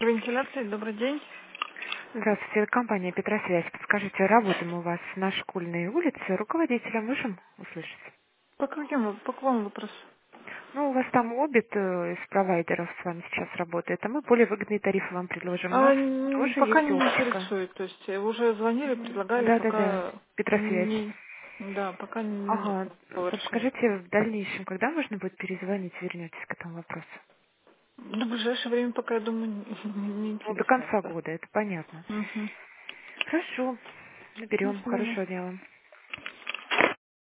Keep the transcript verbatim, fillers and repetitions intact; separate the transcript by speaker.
Speaker 1: Электровентиляция, добрый день.
Speaker 2: Здравствуйте, компания Петросвязь. Подскажите, работаем у вас на Школьной улице. Руководителя можем услышать?
Speaker 1: По каким, по какому вопросу?
Speaker 2: Ну, у вас там Обит э, из провайдеров с вами сейчас работает, а мы более выгодные тарифы вам предложим. У
Speaker 1: А,
Speaker 2: нас
Speaker 1: н-
Speaker 2: тоже
Speaker 1: пока
Speaker 2: есть
Speaker 1: не
Speaker 2: оптика.
Speaker 1: интересует, то есть э, уже звонили, предлагали,
Speaker 2: Да-да-да,
Speaker 1: пока
Speaker 2: Петросвязь.
Speaker 1: не, да, пока не
Speaker 2: Ага,
Speaker 1: было решения.
Speaker 2: подскажите, в дальнейшем, когда можно будет перезвонить, вернетесь к этому вопросу?
Speaker 1: Ну, в ближайшее время пока, я думаю, не, не
Speaker 2: Ну, до
Speaker 1: интересно
Speaker 2: конца
Speaker 1: это.
Speaker 2: года, это понятно.
Speaker 1: Угу.
Speaker 2: Хорошо,
Speaker 1: До
Speaker 2: наберем.
Speaker 1: свидания.
Speaker 2: Хорошего дня вам.